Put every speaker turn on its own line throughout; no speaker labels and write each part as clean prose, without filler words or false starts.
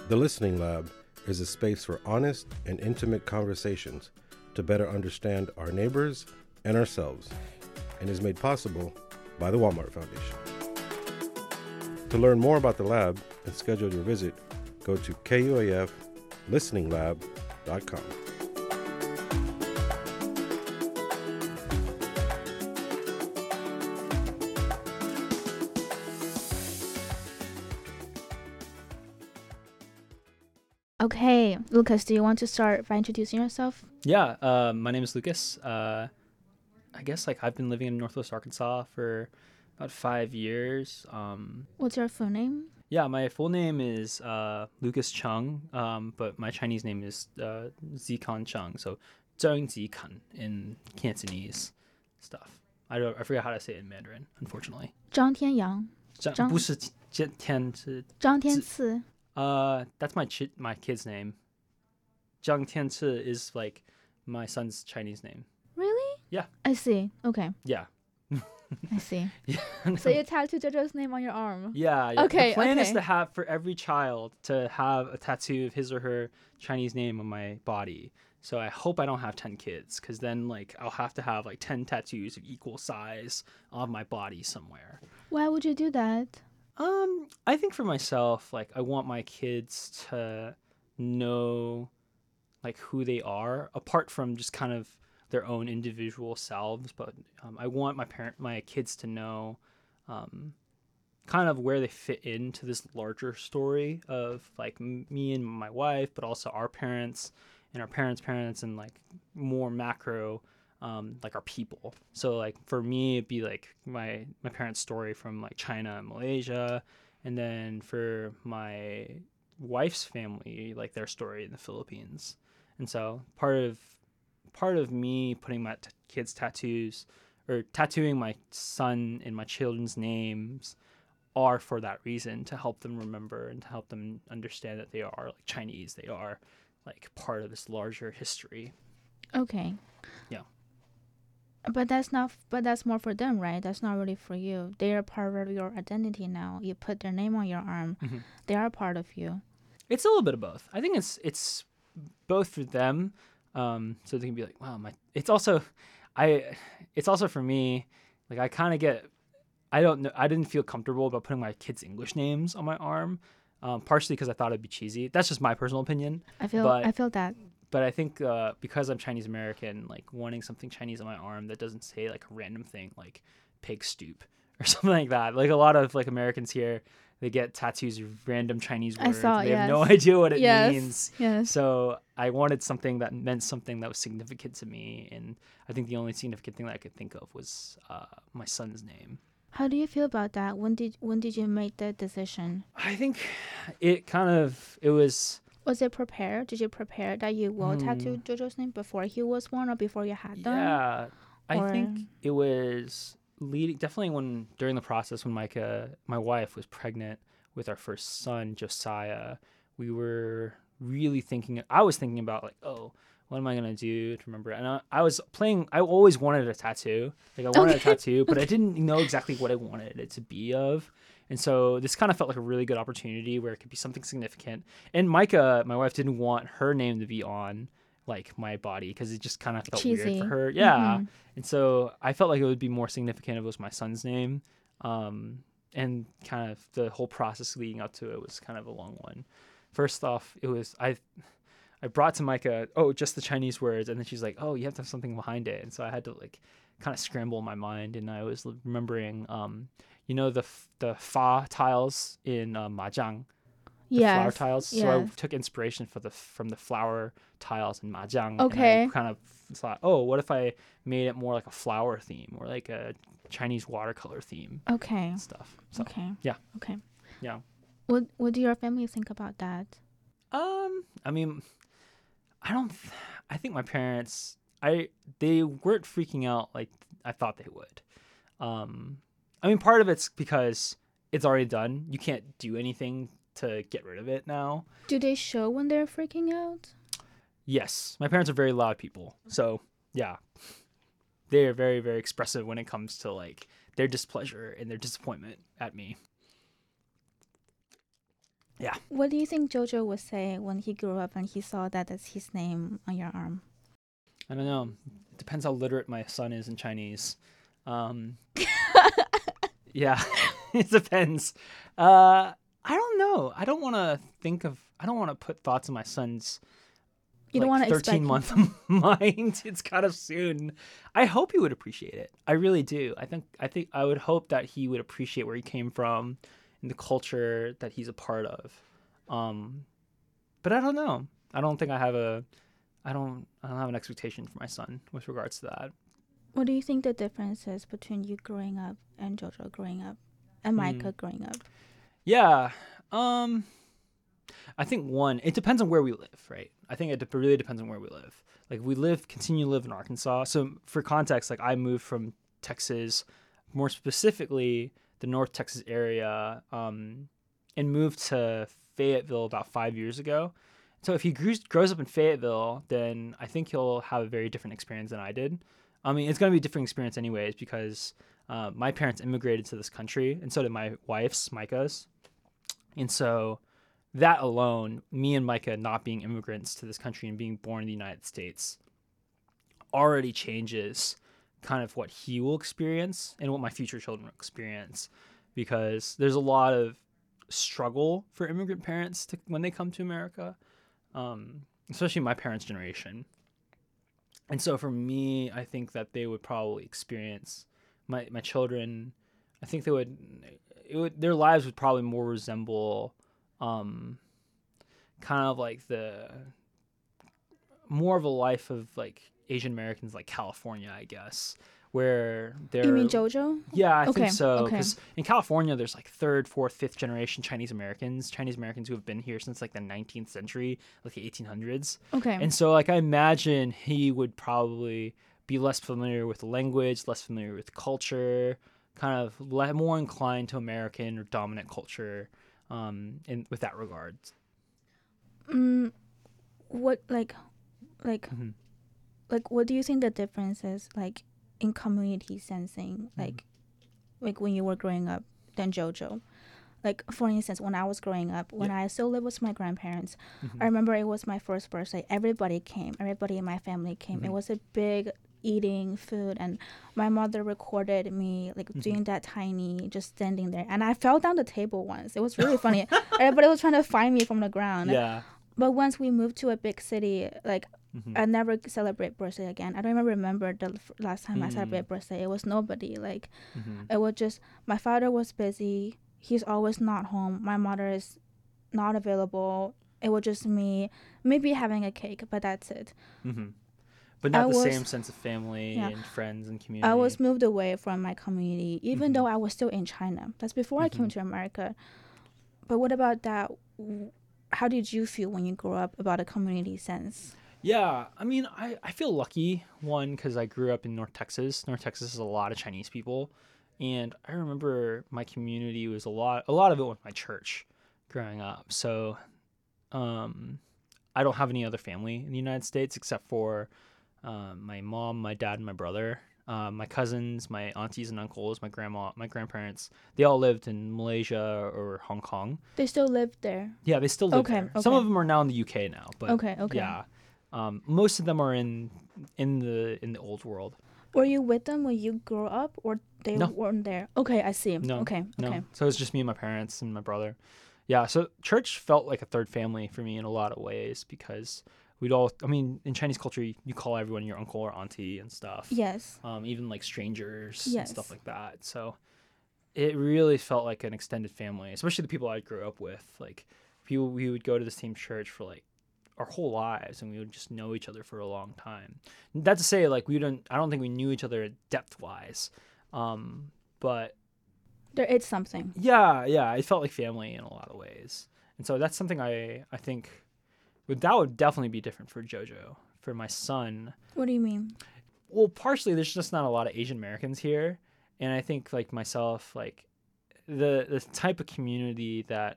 The Listening Lab is a space for honest and intimate conversations to better understand our neighbors and ourselves, and is made possible by the Walmart Foundation. To learn more about the lab and schedule your visit, go to kuaflisteninglab.com.
Okay, Lucas, do you want to start by introducing yourself?
Yeah, my name is Lucas. I guess I've been living in Northwest Arkansas for about 5 years.
What's your full name?
Yeah, my full name is Lucas Chung, but my Chinese name is Zikan Chung, so Zheng Zikan in Cantonese stuff. I forgot how to say it in Mandarin, unfortunately.
张天阳，张
不是天是
张天赐。
That's my kid's name. Zhang Tianci is like my son's Chinese name.
Really?
Yeah.
I see. Okay,
Yeah.
I see.
Yeah.
So you tattooed JoJo's name on your arm?
Yeah.
Okay,
The plan is
okay.
to have for every child to have a tattoo of his or her Chinese name on my body. So I hope I don't have 10 kids, because then I'll have to have 10 tattoos of equal size on my body somewhere.
Why would you do that?
I think for myself, I want my kids to know who they are, apart from just kind of their own individual selves. But I want my kids to know kind of where they fit into this larger story of me and my wife, but also our parents and our parents' parents, and more macro, our people. So for me, it'd be my parents' story from China and Malaysia, and then for my wife's family, their story in the Philippines. And so part of me putting my kids' tattoos, or tattooing my son and my children's names, are for that reason, to help them remember and to help them understand that they are Chinese. They are part of this larger history.
Okay.
Yeah.
But that's more for them, right? That's not really for you. They are part of your identity now. You put their name on your arm.
Mm-hmm.
They are part of you.
It's a little bit of both. I think it's both for them, so they can be wow, it's also for me. I kind of get, I don't know, I didn't feel comfortable about putting my kids' English names on my arm, partially because I thought it'd be cheesy. That's just my personal opinion.
I feel that.
But I think because I'm Chinese American, wanting something Chinese on my arm that doesn't say a random thing like pig stoop or something like that. A lot of Americans here, they get tattoos of random Chinese words. They have no idea what it means.
Yes.
So I wanted something that meant something that was significant to me, and I think the only significant thing that I could think of was my son's name.
How do you feel about that? When did you make the decision?
I think it was.
Was it prepared? Did you prepare that you will tattoo JoJo's name before he was born or before you had them?
Yeah, I think it was definitely during the process when my wife, was pregnant with our first son, Josiah. We were really I was thinking about what am I going to do to remember? And I always wanted a tattoo. I wanted a tattoo, but I didn't know exactly what I wanted it to be of. And so this kind of felt like a really good opportunity where it could be something significant. And Micah, my wife, didn't want her name to be on my body because it just kind of felt
cheesy.
weird for her. Yeah.
Mm-hmm.
And so I felt like it would be more significant if it was my son's name. And kind of the whole process leading up to it was kind of a long one. First off, it was I brought to Micah, just the Chinese words, and then she's like, you have to have something behind it. And so I had to kind of scramble in my mind, and I was remembering the fa tiles in mahjong, the flower tiles.
Yes.
So I took inspiration from the flower tiles in mahjong.
Okay.
And I kind of thought, what if I made it more like a flower theme or like a Chinese watercolor theme?
Okay.
Stuff. So,
okay.
Yeah.
Okay.
Yeah.
What do your family think about that?
I mean, I think my parents, they weren't freaking out like I thought they would. I mean, part of it's because it's already done. You can't do anything to get rid of it now.
Do they show when they're freaking out?
Yes. My parents are very loud people. So, yeah. They're very, very expressive when it comes to their displeasure and their disappointment at me. Yeah.
What do you think Jojo would say when he grew up and he saw that that's his name on your arm?
I don't know. It depends how literate my son is in Chinese. Um, yeah, it depends. I don't know. I don't want to put thoughts in my son's
You don't want to
13-month mind. It's kind of soon. I hope he would appreciate it. I really do. I think I would hope that he would appreciate where he came from and the culture that he's a part of. But I don't know. I don't think I don't have an expectation for my son with regards to that.
What do you think the difference is between you growing up and Jojo growing up and Micah growing up?
Yeah. I think one, it depends on where we live, right? I think it really depends on where we live. Like continue to live in Arkansas. So for context, like I moved from Texas, more specifically the North Texas area, and moved to Fayetteville about 5 years ago. So if he grows up in Fayetteville, then I think he'll have a very different experience than I did. I mean, it's going to be a different experience anyways because my parents immigrated to this country, and so did my wife's, Micah's. And so that alone, me and Micah not being immigrants to this country and being born in the United States already changes kind of what he will experience and what my future children will experience, because there's a lot of struggle for immigrant parents when they come to America, especially my parents' generation. And so for me, I think that they would probably experience my children. I think their lives would probably more resemble kind of like the more of a life of like Asian Americans, like California, I guess, where they're.
You mean Jojo?
Yeah, I think so.
Okay.
Because in California, there's like third, fourth, fifth generation Chinese Americans who have been here since like the 19th century, like the 1800s.
Okay.
And so, like, I imagine he would probably be less familiar with the language, less familiar with culture, kind of more inclined to American or dominant culture, with that regard.
What like what do you think the difference is like in community sensing, like when you were growing up than Jojo? Like, for instance, when I was growing up, when I still lived with my grandparents, I remember it was my first birthday. Everybody came. Everybody in my family came. It was a big eating food, and my mother recorded me like doing that tiny, just standing there. And I fell down the table once. It was really funny. Everybody was trying to find me from the ground.
Yeah.
But once we moved to a big city, like, I never celebrate birthday again. I don't even remember the last time I celebrated birthday. It was nobody. Like, it was just, my father was busy. He's always not home. My mother is not available. It was just me, maybe having a cake, but that's it.
But not the same sense of family and friends and community.
I was moved away from my community, even though I was still in China. That's before I came to America. But what about that? How did you feel when you grew up about a community sense?
Yeah, I mean, I feel lucky, one, because I grew up in North Texas. North Texas has a lot of Chinese people. And I remember my community was a lot of it was my church growing up. So I don't have any other family in the United States except for my mom, my dad, and my brother. My cousins, my aunties and uncles, my grandma, my grandparents, they all lived in Malaysia or Hong Kong.
They still lived there?
Yeah, they still live there. Some of them are now in the UK now. But
okay.
Yeah, most of them are in the old world.
Were you with them when you grew up, or they weren't there? Okay, I see.
No.
Okay.
So it's just me and my parents and my brother. Yeah, so church felt like a third family for me in a lot of ways because in Chinese culture, you call everyone your uncle or auntie and stuff.
Yes.
Even like strangers and stuff like that. So it really felt like an extended family, especially the people I grew up with. Like, we would go to the same church for like our whole lives, and we would just know each other for a long time. Not to say like I don't think we knew each other depth wise, but
there is something.
Yeah, it felt like family in a lot of ways, and so that's something I think that would definitely be different for Jojo. For my son,
what do you mean?
Well, partially there's just not a lot of Asian Americans here, and I think like myself, like the type of community that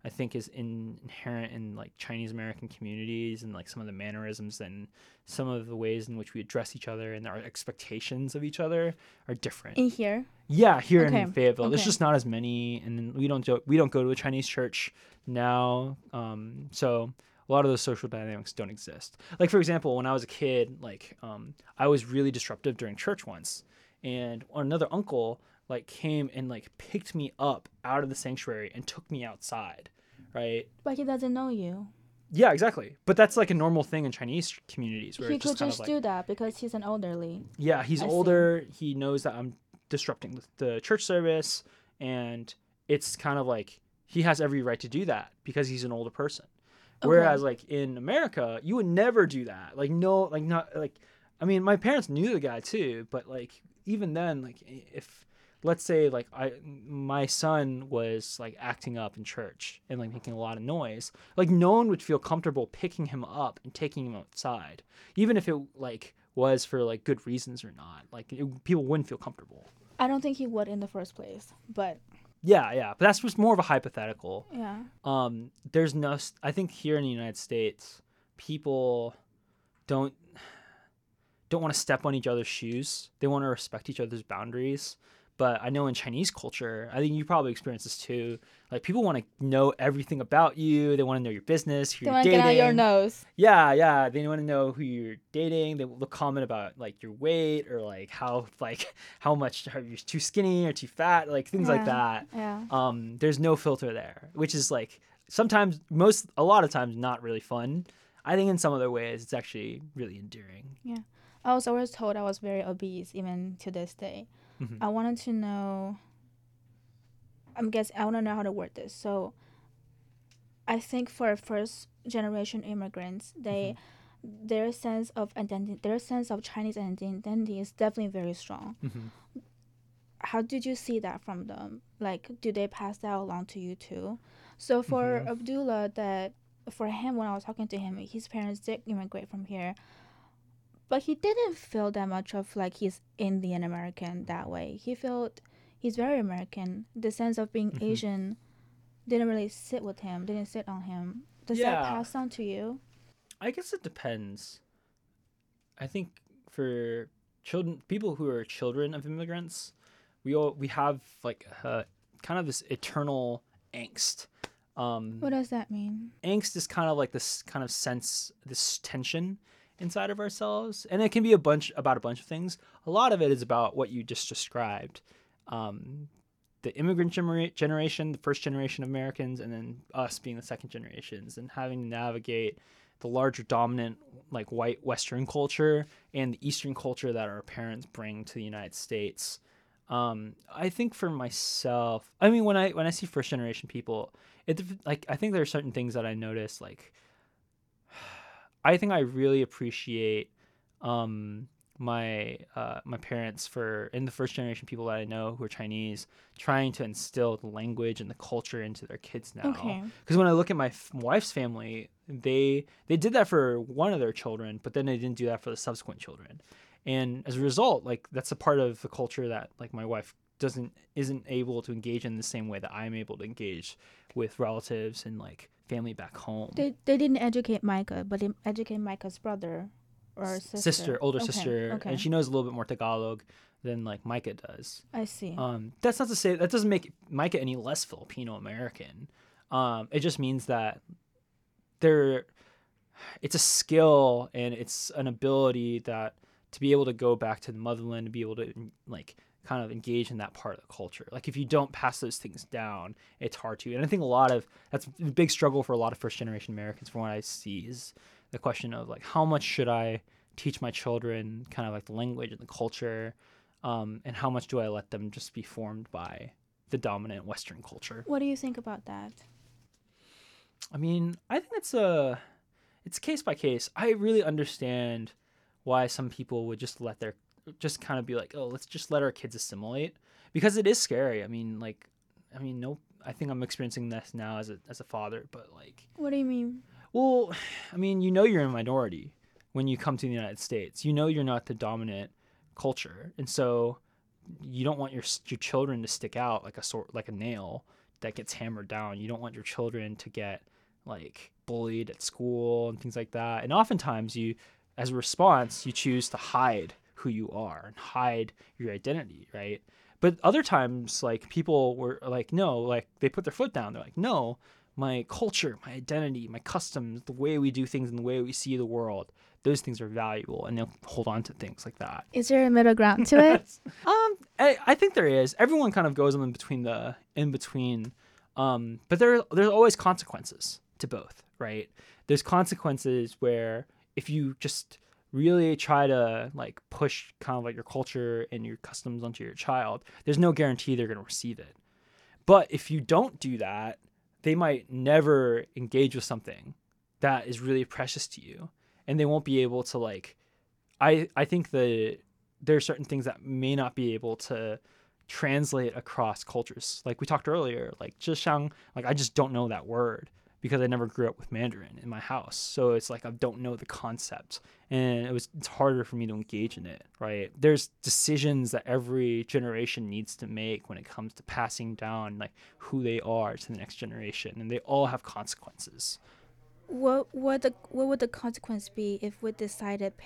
I think is inherent in like Chinese American communities, and like some of the mannerisms and some of the ways in which we address each other and our expectations of each other are different.
In here?
Yeah, here
Okay.
in Fayetteville, there's
Okay.
just not as many, and we don't go to a Chinese church now, so a lot of those social dynamics don't exist. Like for example, when I was a kid, like I was really disruptive during church once, and another uncle like came and like picked me up out of the sanctuary and took me outside, right?
But he doesn't know you.
Yeah, exactly. But that's like a normal thing in Chinese communities where
He
it's
could
just kind
just
of
do
like,
that because he's an elderly.
yeah, he's
I see.
older. He knows that I'm disrupting the church service, and it's kind of like he has every right to do that because he's an older person. Whereas like in America, you would never do that. Like no, like not like, I mean, my parents knew the guy too, but like even then, like if let's say like my son was like acting up in church and like making a lot of noise, like no one would feel comfortable picking him up and taking him outside, even if it like was for like good reasons or not. Like people wouldn't feel comfortable.
I don't think he would in the first place, but
Yeah, but that's just more of a hypothetical.
yeah.
There's no, I think here in the United States, people don't want to step on each other's shoes. They want to respect each other's boundaries. But I know in Chinese culture, I think you probably experience this too. Like people want to know everything about you. They want to know your business, who
They
you're
want to
dating.
get out your nose.
Yeah. They want to know who you're dating. They will comment about like your weight or like how much are you too skinny or too fat, like things like that.
Yeah.
There's no filter there, which is like sometimes a lot of times not really fun. I think in some other ways it's actually really endearing.
Yeah. I was always told I was very obese, even to this day.
Mhm.
I wanted to know. I want to know how to word this. So, I think for first generation immigrants, their sense of identity, their sense of Chinese identity is definitely very strong.
Mhm.
How did you see that from them? Like, do they pass that along to you too? So for
Mhm.
Abdullah, for him, when I was talking to him, his parents did immigrate from here, but he didn't feel that much of like he's Indian American that way. He felt he's very American. The sense of being Asian didn't really sit on him. Does that
Yeah.
pass on to you?
I guess it depends. I think for people who are children of immigrants, we have like kind of this eternal angst.
What does that mean?
Angst is kind of like this kind of sense, this tension inside of ourselves, and it can be about a bunch of things. A lot of it is about what you just described. The immigrant generation, the first generation of Americans, and then us being the second generations, and having to navigate the larger dominant like white Western culture and the Eastern culture that our parents bring to the United States. I think for myself, I mean, when I see first generation people, I think there are certain things that I notice. Like, I think I really appreciate my parents and the first generation people that I know who are Chinese trying to instill the language and the culture into their kids now.
Okay.
Because when I look at my wife's family, they did that for one of their children, but then they didn't do that for the subsequent children. And as a result, like that's a part of the culture that like my wife isn't able to engage in the same way that I'm able to engage with relatives and like family back home.
They didn't educate Micah, but they educate Micah's brother or sister.
Older
Okay,
sister,
okay.
and she knows a little bit more Tagalog than like Micah does.
I see.
That's not to say that doesn't make Micah any less Filipino American. It just means that it's a skill and it's an ability that to be able to go back to the motherland, to be able to like kind of engage in that part of the culture. Like if you don't pass those things down, it's hard to. And I think that's a big struggle for a lot of first generation Americans from what I see is the question of like, how much should I teach my children kind of like the language and the culture, and how much do I let them just be formed by the dominant Western culture?
What do you think about that?
I mean, I think it's case by case. I really understand why some people would just just kind of be like, oh, let's just let our kids assimilate, because it is scary. I mean, no, I think I'm experiencing this now as a father, but like,
What do you mean?
well, I mean, you're a minority when you come to the United States. You're not the dominant culture, and so you don't want your children to stick out like a nail that gets hammered down. You don't want your children to get like bullied at school and things like that. And oftentimes you, as a response, you choose to hide who you are and hide your identity, right? But other times, like, people were like, no, like, they put their foot down. They're like, no, my culture, my identity, my customs, the way we do things and the way we see the world, those things are valuable, and they'll hold on to things like that.
Is there a middle ground to it?
I think there is. Everyone kind of goes in between, but there's always consequences to both, right? There's consequences where if you just really try to like push kind of like your culture and your customs onto your child, there's no guarantee they're going to receive it. But if you don't do that, they might never engage with something that is really precious to you, and they won't be able to like, I think there are certain things that may not be able to translate across cultures. Like we talked earlier, like 智商, like I just don't know that word because I never grew up with Mandarin in my house. So it's like I don't know the concept, and it's harder for me to engage in it, right? There's decisions that every generation needs to make when it comes to passing down like who they are to the next generation, and they all have consequences.
What would the consequence be if we decided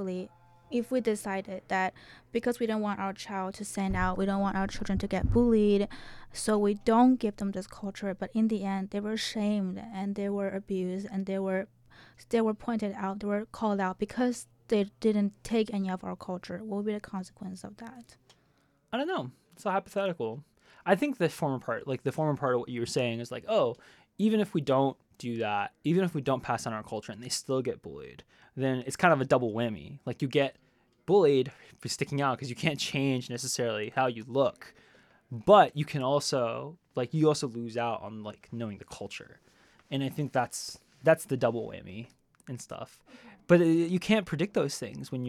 that because we don't want our child to stand out, we don't want our children to get bullied, so we don't give them this culture, but in the end they were shamed and they were abused and they were pointed out, they were called out because they didn't take any of our culture? What would be the consequence of that?
I don't know. It's a hypothetical. I think the former part of what you were saying is like, oh, even if we don't do that, even if we don't pass on our culture and they still get bullied, then it's kind of a double whammy. Like you get bullied for sticking out because you can't change necessarily how you look, but you also lose out on like knowing the culture. And I think that's the double whammy and stuff. But you can't predict those things when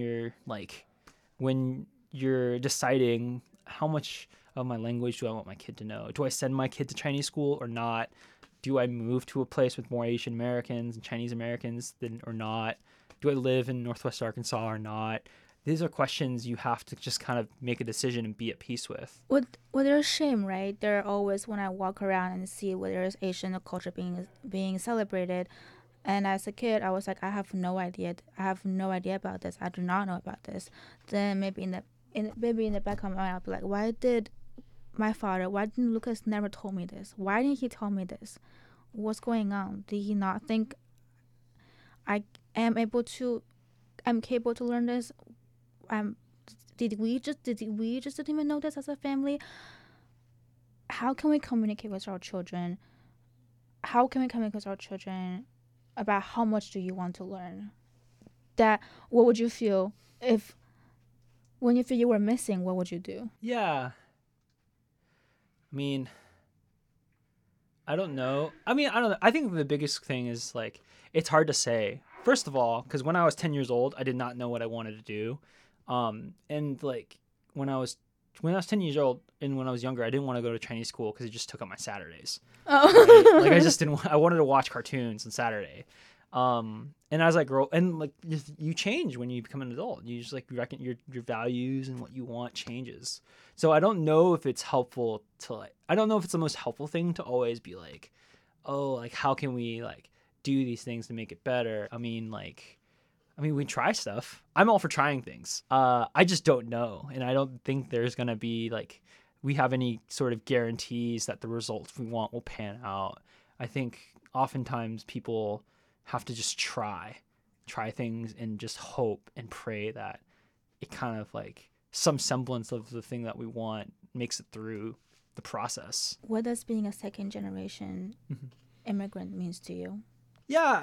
you're deciding how much of my language do I want my kid to know. Do I send my kid to Chinese school or not? Do I move to a place with more Asian Americans and Chinese Americans or not? Do I live in Northwest Arkansas or not? These are questions you have to just kind of make a decision and be at peace with.
Well, there's shame, right? There are always, when I walk around and see where there's Asian culture being celebrated, and as a kid, I was like, I have no idea about this. I do not know about this. Then maybe in the back of my mind, I'll be like, why didn't Lucas never told me this? Why didn't he tell me this? What's going on? Did he not think I'm capable to learn this? Did we just didn't even know this as a family? How can we communicate with our children? About how much do you want to learn? What would you feel when you feel you were missing? What would you do?
Yeah. I mean, I don't know. I think the biggest thing is like, it's hard to say. First of all, because when I was 10 years old, I did not know what I wanted to do. And like when I was 10 years old and when I was younger, I didn't want to go to Chinese school because it just took up my Saturdays.
Oh.
Right? Like I wanted to watch cartoons on Saturday. And as I grow, and like you change when you become an adult. You just like reckon your values and what you want changes. So I don't know if it's helpful I don't know if it's the most helpful thing to always be like, oh, like how can we like do these things to make it better? I mean, we try stuff. I'm all for trying things. I just don't know. And I don't think there's going to be like, we have any sort of guarantees that the results we want will pan out. I think oftentimes people have to just try things and just hope and pray that it kind of like some semblance of the thing that we want makes it through the process.
What does being a second generation immigrant means to you?
Yeah,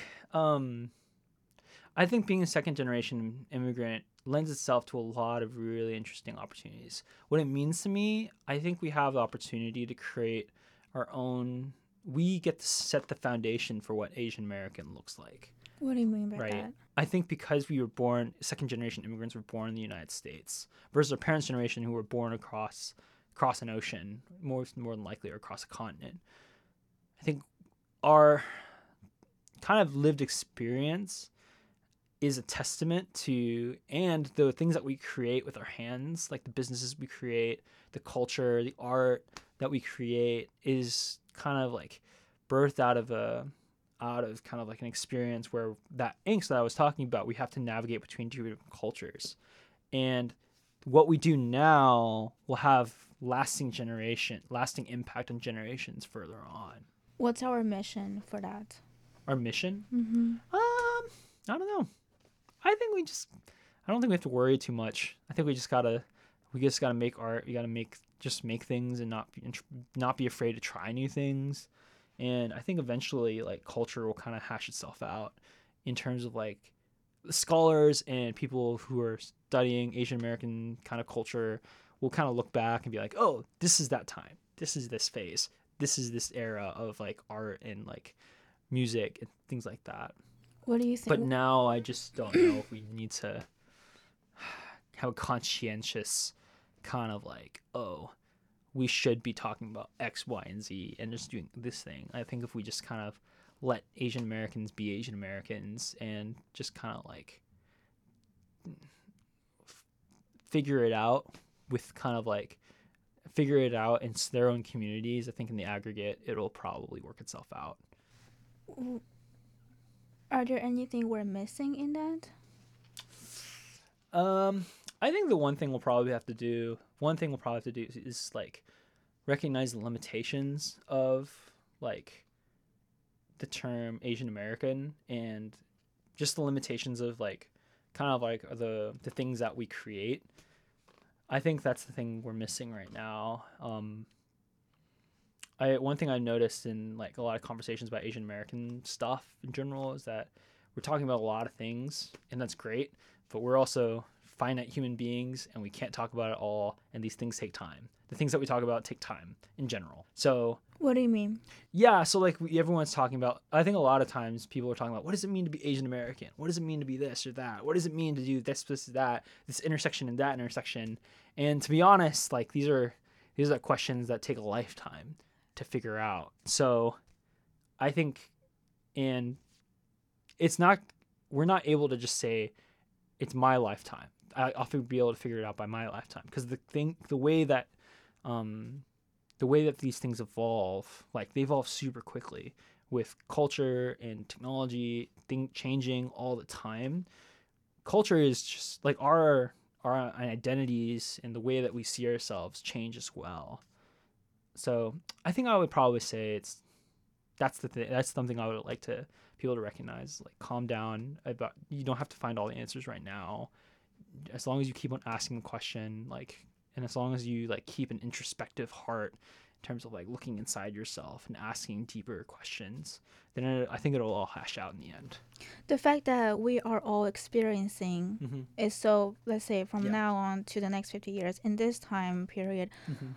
I think being a second generation immigrant lends itself to a lot of really interesting opportunities. What it means to me, I think we have the opportunity to create our own. We get to set the foundation for what Asian American looks like.
What do you mean by
right?
that?
I think because we were born, second generation immigrants were born in the United States versus our parents' generation who were born across an ocean, more than likely, or across a continent. I think our kind of lived experience is a testament to, and the things that we create with our hands, like the businesses we create, the culture, the art, that we create is kind of like birthed out of kind of like an experience where that angst that I was talking about, we have to navigate between two different cultures. And what we do now will have lasting impact on generations further on.
What's our mission for that?
Our mission?
Mm-hmm.
I don't know. I don't think we have to worry too much. I think we just gotta make art. You gotta make things and not be afraid to try new things. And I think eventually, like, culture will kind of hash itself out in terms of, like, scholars and people who are studying Asian American kind of culture will kind of look back and be like, oh, this is that time. This is this phase. This is this era of, like, art and, like, music and things like that.
What do you think?
But now I just don't know if we need to have a conscientious kind of like, oh, we should be talking about X, Y, and Z and just doing this thing. I think if we just kind of let Asian Americans be Asian Americans and just kind of like figure it out in their own communities, I think in the aggregate, it'll probably work itself out.
Are there anything we're missing in that?
I think one thing we'll probably have to do is like recognize the limitations of like the term Asian American and just the limitations of like kind of like the things that we create. I think that's the thing we're missing right now. One thing I noticed in like a lot of conversations about Asian American stuff in general is that we're talking about a lot of things, and that's great, but we're also finite human beings and we can't talk about it all, and these things take time. The things that we talk about take time in general. So
what do you mean?
Yeah, so like everyone's talking about, I think a lot of times people are talking about, what does it mean to be Asian American? What does it mean to be this or that? What does it mean to do this, that, this intersection and that intersection? And to be honest, like these are questions that take a lifetime to figure out. So I think, and we're not able to just say it's my lifetime. I'll be able to figure it out by my lifetime, because the way that these things evolve, like they evolve super quickly with culture and technology changing all the time. Culture is just like our identities and the way that we see ourselves change as well. So I think I would probably say that's something I would like to people to recognize. Like, calm down about, you don't have to find all the answers right now. As long as you keep on asking the question, like, and as long as you like keep an introspective heart in terms of like looking inside yourself and asking deeper questions, then I think it'll all hash out in the end.
The fact that we are all experiencing is so, let's say from now on to the next 50 years, in this time period,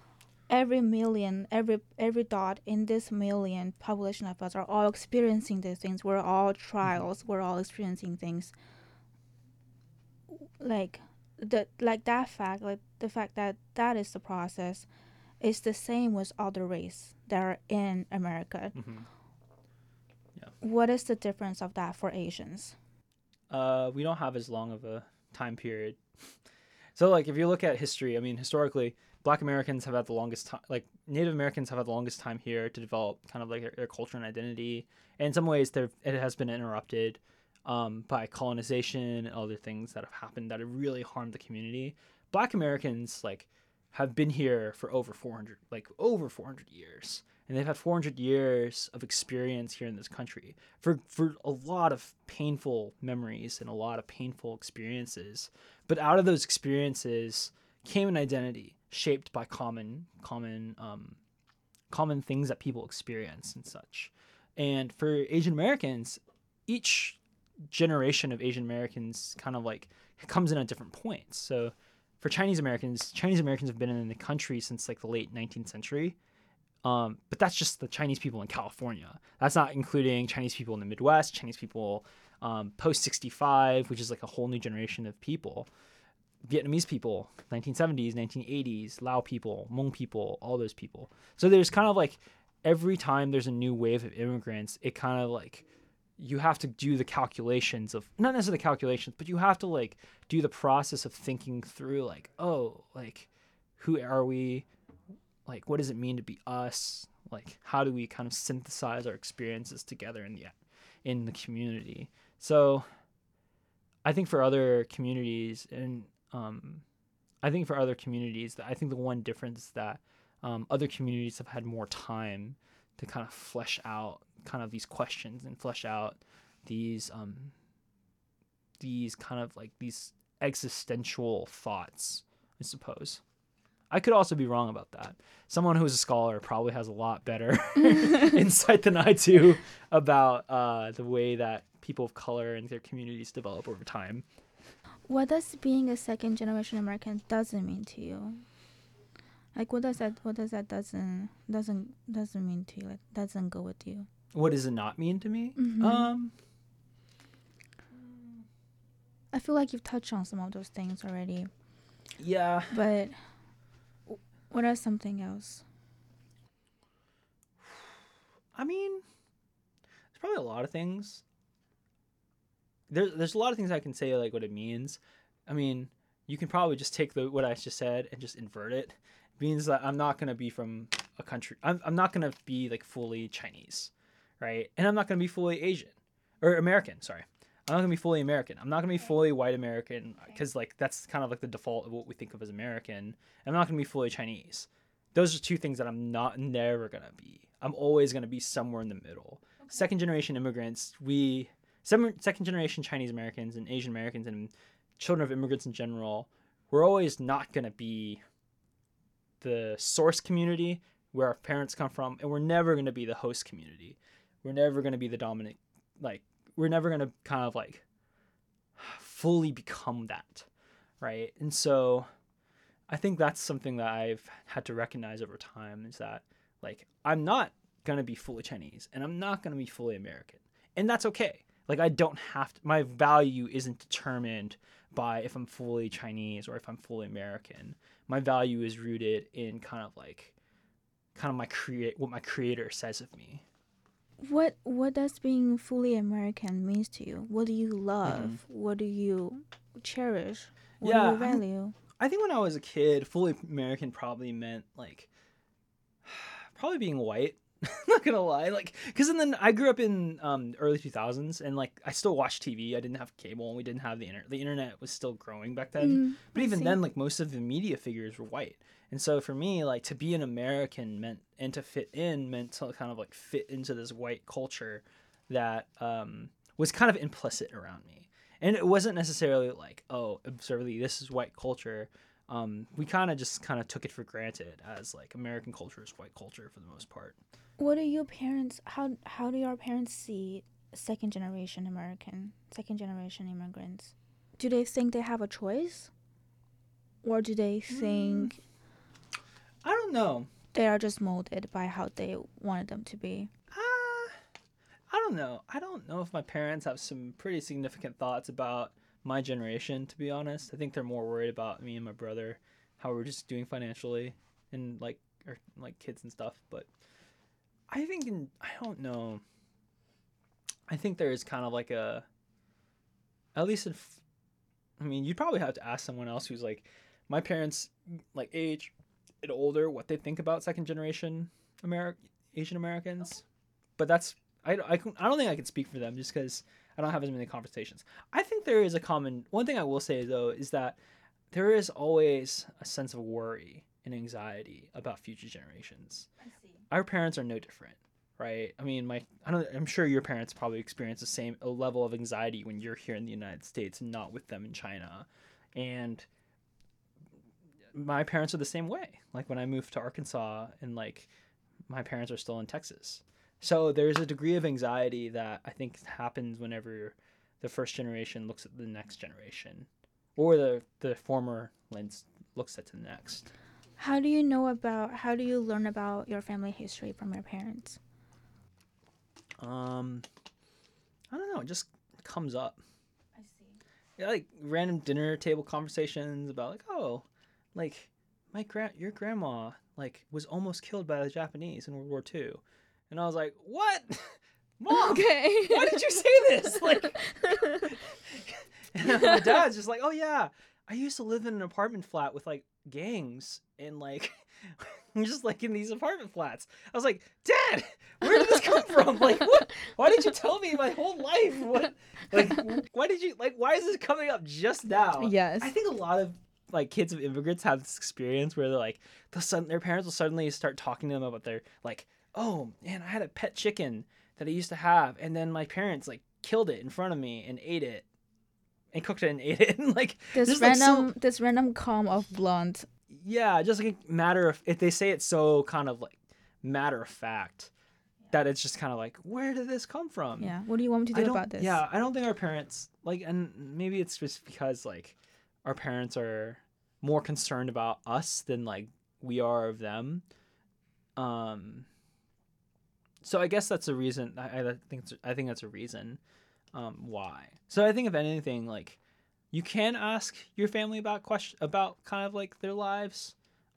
every dot in this million population of us are all experiencing these things. We're all trials. We're all experiencing things. Like the fact that is the process is the same with other races that are in America.
Yeah.
What is the difference of that for Asians?
We don't have as long of a time period. So like if you look at history, I mean, historically, Black Americans have had the longest time, like Native Americans have had the longest time here to develop kind of like their culture and identity. And in some ways it has been interrupted by colonization and other things that have happened that have really harmed the community. Black Americans like have been here for over 400 years, and they've had 400 years of experience here in this country for a lot of painful memories and a lot of painful experiences. But out of those experiences came an identity shaped by common things that people experience and such. And for Asian Americans, each generation of Asian Americans kind of like comes in at different points. So for Chinese Americans have been in the country since like the late 19th century. But that's just the Chinese people in California. That's not including Chinese people in the Midwest, Chinese people post 65, which is like a whole new generation of people. Vietnamese people, 1970s, 1980s, Lao people, Hmong people, all those people. So there's kind of like every time there's a new wave of immigrants, it kind of like you have to do the calculations of, not necessarily the calculations, but you have to like do the process of thinking through like, oh, like who are we? like, what does it mean to be us? Like, how do we kind of synthesize our experiences together in the community? So I think for other communities, I think the one difference that other communities have had more time to kind of flesh out kind of these questions and flesh out these kind of like these existential thoughts, I suppose. I could also be wrong about that. Someone who's a scholar probably has a lot better insight than I do about the way that people of color and their communities develop over time.
What does being a second generation American doesn't mean to you? Like, what does that doesn't mean to you? Like, doesn't go with you?
What does it not mean to me?
Mm-hmm. I feel like you've touched on some of those things already.
Yeah.
But what are something else?
I mean, there's probably a lot of things. There's a lot of things I can say, like, what it means. I mean, you can probably just take what I just said and just invert it. It means that I'm not going to be from a country. I'm not going to be, like, fully Chinese, right? And I'm not going to be fully Asian. Or American, sorry. I'm not going to be fully American. I'm not going to be fully white American because, like, that's kind of, like, the default of what we think of as American. I'm not going to be fully Chinese. Those are two things that I'm never going to be. I'm always going to be somewhere in the middle. Okay. Second-generation immigrants, second-generation Chinese Americans and Asian Americans and children of immigrants in general, we're always not going to be the source community where our parents come from, and we're never going to be the host community. We're never going to be the dominant, like, we're never going to kind of, like, fully become that, right? And so I think that's something that I've had to recognize over time is that, like, I'm not going to be fully Chinese, and I'm not going to be fully American. And that's okay. Like, I don't have to, my value isn't determined by if I'm fully Chinese or if I'm fully American. My value is rooted in kind of what my creator says of me.
What does being fully American means to you? What do you love? Mm-hmm. What do you cherish? What do you value?
I think when I was a kid, fully American probably meant, like, probably being white. Not gonna lie, like, because then I grew up in early 2000s, and, like, I still watched TV. I didn't have cable, and we didn't have the internet. The internet was still growing back then. But even then, like, most of the media figures were white. And so for me, like, to be an American meant to kind of, like, fit into this white culture that was kind of implicit around me. And it wasn't necessarily like, oh, absurdly, this is white culture. We kind of took it for granted as, like, American culture is white culture for the most part.
What do your parents, how do your parents see second generation immigrants? Do they think they have a choice? Or do they think...
I don't know.
They are just molded by how they wanted them to be?
I don't know. I don't know if my parents have some pretty significant thoughts about my generation, to be honest. I think they're more worried about me and my brother, how we're just doing financially and, like, or, like, kids and stuff. But I don't know. I think there is kind of like you'd probably have to ask someone else who's, like, my parents, like, age and older, what they think about second generation Asian Americans. But that's, I don't think I can speak for them just because I don't have as many conversations. I think there is one thing I will say, though, is that there is always a sense of worry and anxiety about future generations. I see. Our parents are no different, right? I mean, I'm sure your parents probably experience the same level of anxiety when you're here in the United States and not with them in China. And my parents are the same way. Like, when I moved to Arkansas, and, like, my parents are still in Texas. So there's a degree of anxiety that I think happens whenever the first generation looks at the next generation, or the former lens looks at the next.
How do you learn about your family history from your parents?
I don't know. It just comes up.
I see.
Yeah, like, random dinner table conversations about, like, oh, like, your grandma, like, was almost killed by the Japanese in World War II. And I was like, what? Mom,
okay.
Why did you say this? Like, and my dad's just like, oh, yeah, I used to live in an apartment flat with, like, gangs. And, like, I'm just like in these apartment flats. I was like, Dad, where did this come from? Like, what? Why did you tell me my whole life? What? Like, why did you like? Why is this coming up just now?
Yes.
I think a lot of like kids of immigrants have this experience where they're like, their parents will suddenly start talking to them about their like, oh man, I had a pet chicken that I used to have, and then my parents like killed it in front of me and ate it, and cooked it and ate it, and like
This random calm of blonde.
Yeah, just like matter of if they say it's so kind of like matter of fact that it's just kind of like, where did this come from?
Yeah. What do you want me to do about this?
Yeah, I don't think our parents like, and maybe it's just because like our parents are more concerned about us than like we are of them. So I guess that's a reason. I think that's a reason why. So I think if anything, like you can ask your family about kind of like their lives,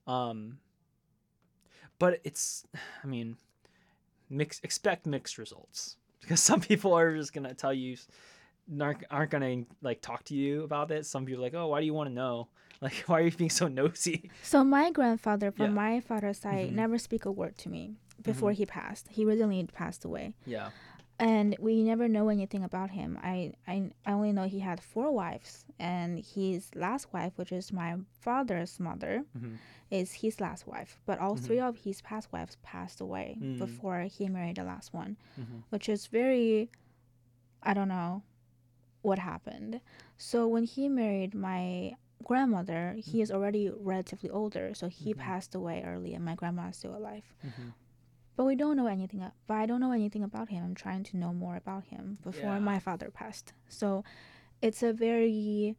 but it's, I mean, expect mixed results, because some people are just gonna tell you, aren't gonna like talk to you about it. Some people are like, oh, why do you want to know? Like, why are you being so nosy?
So my grandfather from
Yeah.
my father's side
Mhm.
never speak a word to me before he passed. He recently passed away.
Yeah.
And we never know anything about him. I only know he had 4 wives, and his last wife, which is my father's mother,
Mhm.
is his last wife. But all 3 of his past wives passed away
Mm.
before he married the last one,
Mhm.
which is very, I don't know what happened. So when he married my grandmother, he is already relatively older, so he passed away early, and my grandma is still alive.
Mhm.
But we don't know anything. But I don't know anything about him. I'm trying to know more about him before
Yeah.
my father passed. So it's a very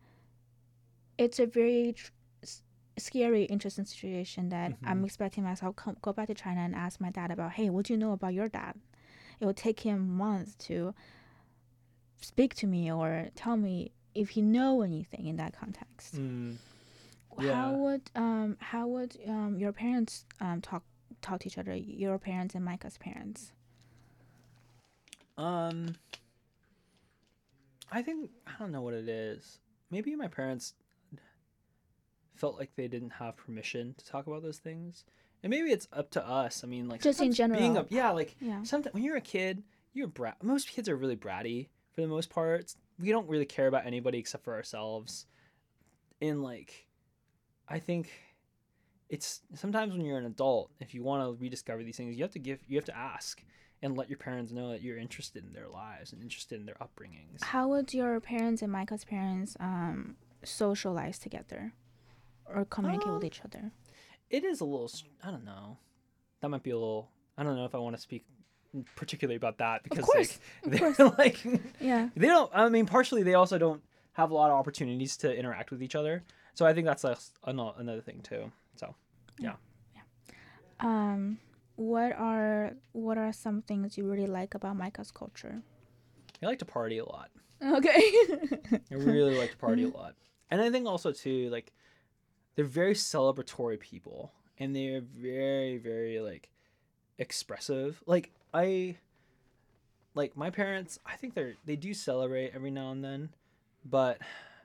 scary, interesting situation that I'm expecting myself go back to China and ask my dad about, hey, what do you know about your dad? It will take him months to speak to me or tell me if he know anything in that context.
Mm.
How
Yeah.
would your parents talk to each other? Your parents and Micah's parents.
I think, I don't know what it is. Maybe my parents felt like they didn't have permission to talk about those things, and maybe it's up to us. I mean, like,
Just in
sometimes
general.
yeah. Sometimes when you're a kid, you're brat. Most kids are really bratty for the most part. We don't really care about anybody except for ourselves. And like, I think it's sometimes when you're an adult, if you want to rediscover these things, you have to ask and let your parents know that you're interested in their lives and interested in their upbringings.
How would your parents and Micah's parents socialize together or communicate with each other?
It is a little, I don't know. That might be a little, I don't know if I want to speak particularly about that, because
course,
like
of
they're like,
Yeah.
they don't, I mean, partially they also don't have a lot of opportunities to interact with each other. So I think that's another thing too. So yeah.
What are some things you really like about Micah's culture?
I like to party a lot.
Okay.
I really like to party a lot. And I think also too, like, they're very celebratory people, and they're very, very like expressive. Like my parents, I think they do celebrate every now and then, but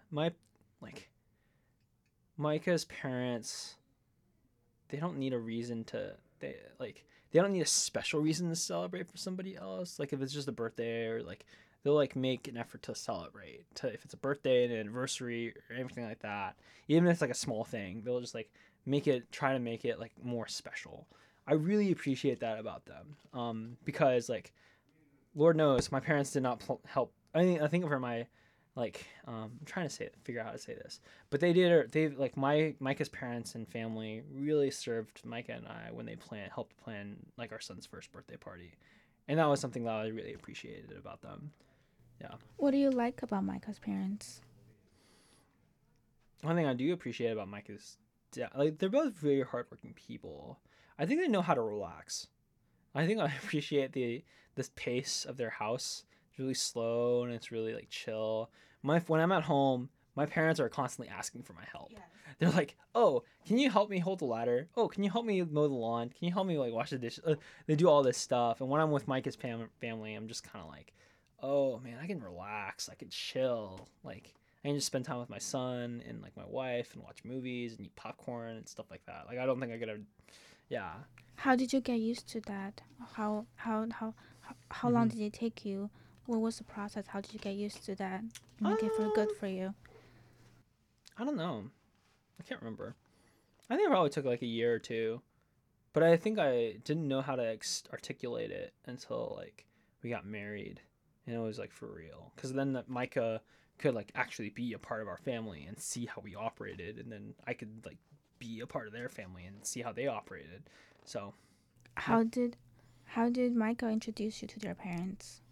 Micah's parents, they don't need a reason to, they don't need a special reason to celebrate for somebody else. Like, if it's just a birthday, or like, they'll like make an effort to celebrate, if it's a birthday, an anniversary, or anything like that. Even if it's like a small thing, they'll just like try to make it like more special. I really appreciate that about them, because like, Lord knows my parents did not help. I mean, I think for my I'm trying to figure out how to say this, but Micah's parents and family really served Micah and I when they helped plan like our son's first birthday party, and that was something that I really appreciated about them. Yeah.
What do you like about Micah's parents?
One thing I do appreciate about Micah's dad, like, they're both very hardworking people. I think they know how to relax. I think I appreciate this pace of their house. It's really slow and it's really like chill. When I'm at home, my parents are constantly asking for my help. Yes. They're like, "Oh, can you help me hold the ladder? Oh, can you help me mow the lawn? Can you help me like wash the dishes?" They do all this stuff, and when I'm with Micah's family, I'm just kind of like, "Oh man, I can relax. I can chill. Like, I can just spend time with my son and like my wife and watch movies and eat popcorn and stuff like that." Like, I don't think I could have, Yeah.
How did you get used to that? How long
Mhm.
did it take you? What was the process? How did you get used to that? And make it feel good
Um,
for you.
I don't know. I can't remember. I think it probably took like a year or two, but I think I didn't know how to articulate it until like we got married, and it was like for real. Because then that Micah could like actually be a part of our family and see how we operated, and then I could like be a part of their family and see how they operated. So yeah,
How did Michael introduce you to their parents?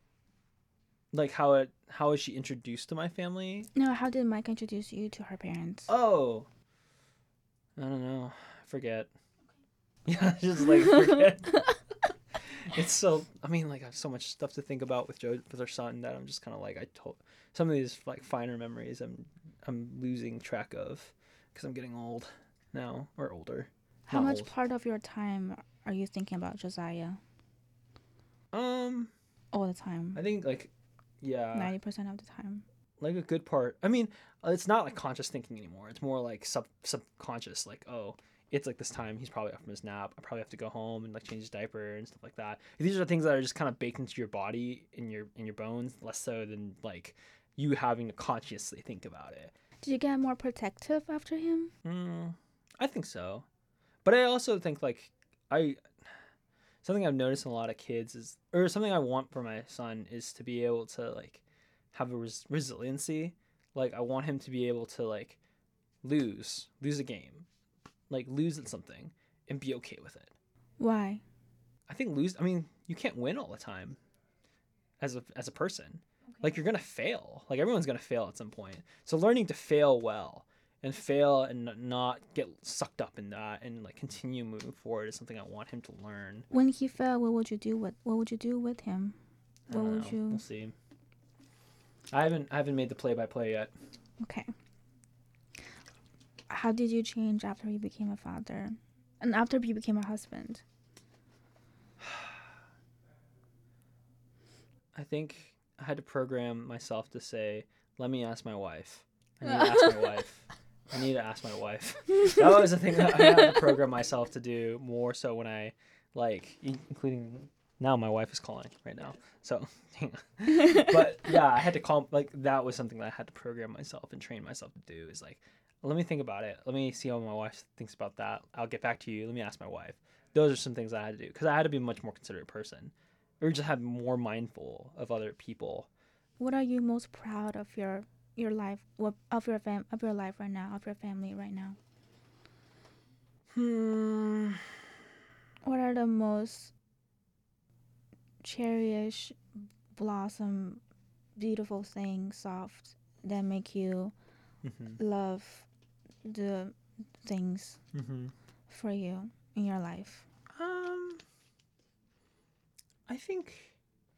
like how was she introduced to my family?
No, how did Mike introduce you to her parents?
Oh, I don't know. I forget. Yeah, just like forget. It's so. I mean, like I have so much stuff to think about with Joe with her son that I'm just kind of like I told some of these like finer memories I'm losing track of because I'm getting old now or older.
How
Not
much
old.
part of your time are you thinking about Josiah
Um,
all the time?
I think like yeah,
90% of the time.
like a good part. I mean, it's not like conscious thinking anymore. It's more like subconscious. Like, oh, it's like this time he's probably up from his nap. I probably have to go home and like change his diaper and stuff like that. These are things that are just kind of baked into your body in your bones, less so than like you having to consciously think about it.
Did you get more protective after him?
I think so, but I also think like I something I've noticed in a lot of kids is, or something I want for my son is to be able to like have a resiliency. Like I want him to be able to like lose a game, like lose at something and be okay with it.
Why?
I think lose. I mean, you can't win all the time as a person. Like you're gonna fail. Like everyone's gonna fail at some point. So learning to fail well and fail and not get sucked up in that and like continue moving forward is something I want him to learn.
When he fell, what would you do with him?
I
What
don't
would
know.
you
We'll see. I haven't made the play by play yet.
Okay. How did you change after you became a father? And after you became a husband?
I think I had to program myself to say, "Let me ask my wife." I need to ask my wife. I need to ask my wife. That was the thing that I had to program myself to do more so when I, like, including now my wife is calling right now. So, but yeah, I had to call, like, that was something that I had to program myself and train myself to do is like, let me think about it. Let me see how my wife thinks about that. I'll get back to you. Let me ask my wife. Those are some things I had to do because I had to be a much more considerate person or just have more mindful of other people.
What are you most proud of your life? What of your life right now? Of your family right now?
Hmm.
What are the most cherished, blossom, beautiful things, soft that make you
Mhm.
love the things
Mhm.
for you in your life?
Um. I think.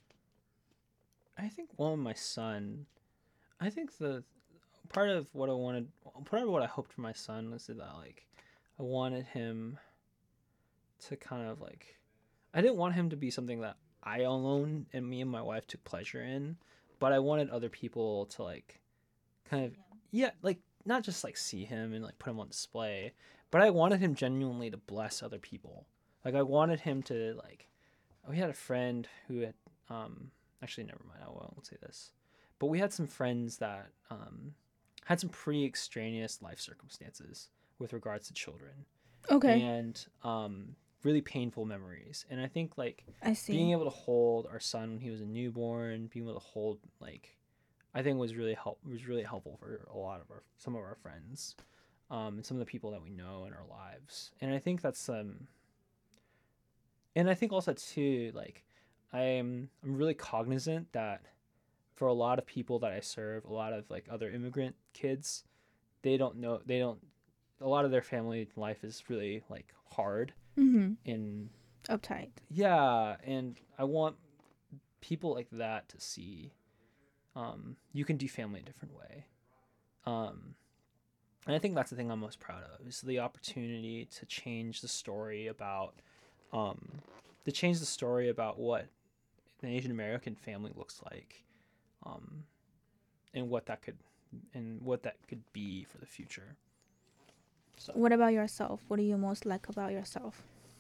I think one my son. I think the part of what I wanted, part of what I hoped for my son was that like, I wanted him to kind of like, I didn't want him to be something that I alone and me and my wife took pleasure in, but I wanted other people to like, kind of, yeah, like not just like see him and like put him on display, but I wanted him genuinely to bless other people. Like I wanted him to like, we had a friend who had, actually never mind, I won't say this, but we had some friends that had some pretty extraneous life circumstances with regards to children
Okay,
and really painful memories. And I think like
I
being
see.
able to hold our son when he was a newborn, being able to hold like, I think was really helpful for a lot of some of our friends, and some of the people that we know in our lives. And I think that's and I think also too like I'm really cognizant that for a lot of people that I serve, a lot of like other immigrant kids, they don't a lot of their family life is really like hard
Mm-hmm.
and
Uptight.
yeah, and I want people like that to see you can do family a different way. Um and I think that's the thing I'm most proud of is the opportunity to change the story about um what an Asian American family looks like, um, and what that could be for the future. So
What about yourself? What do you most like about yourself?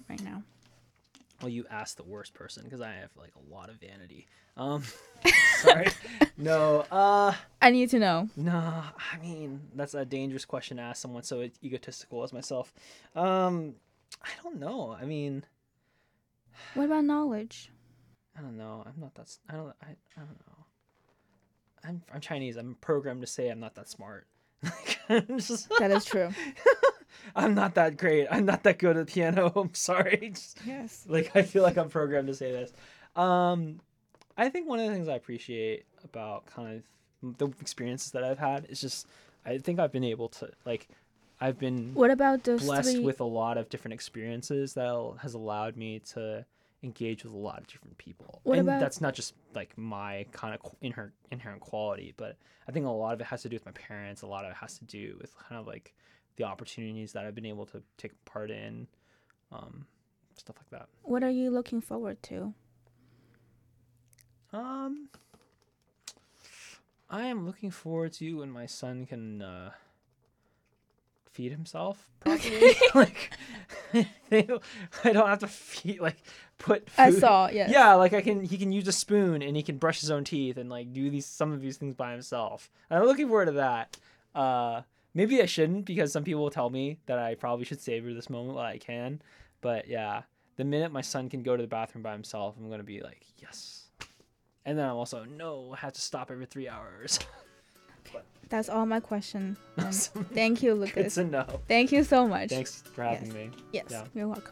right now?
Well, you asked the worst person because I have like a lot of vanity. Sorry. No.
I need to know.
No. I mean, that's a dangerous question to ask someone so egotistical as myself. I don't know. I mean,
What about knowledge?
I don't know. I'm not that. I don't know. I'm Chinese. I'm programmed to say I'm not that smart. Like, I'm just.
That is true.
I'm not that great. I'm not that good at the piano. I'm sorry.
Yes.
Like, I feel like I'm programmed to say this. I think one of the things I appreciate about kind of the experiences that I've had is just I think I've been able to I've been
What about those
blessed
three?
with a lot of different experiences that has allowed me to engage with a lot of different people.
What
and
about-
that's not just like my kind of inherent quality, but I think a lot of it has to do with my parents. A lot of it has to do with kind of like the opportunities that I've been able to take part in, stuff like that.
What are you looking forward to?
I am looking forward to when my son can feed himself properly. Like, I don't have to put food.
I saw, yes.
Yeah, like he can use a spoon and he can brush his own teeth and like do some of these things by himself. And I'm looking forward to that. Maybe I shouldn't because some people will tell me that I probably should savor this moment while I can. But yeah, the minute my son can go to the bathroom by himself, I'm gonna be like, yes. And then I'm also, no, I have to stop every 3 hours.
That's all my question.
Awesome.
Thank you,
Good
Lucas.
to know.
Thank you so much.
Thanks for having
Yes.
me.
Yes,
Yeah.
you're welcome.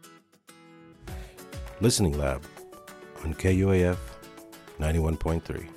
Listening Lab on KUAF 91.3.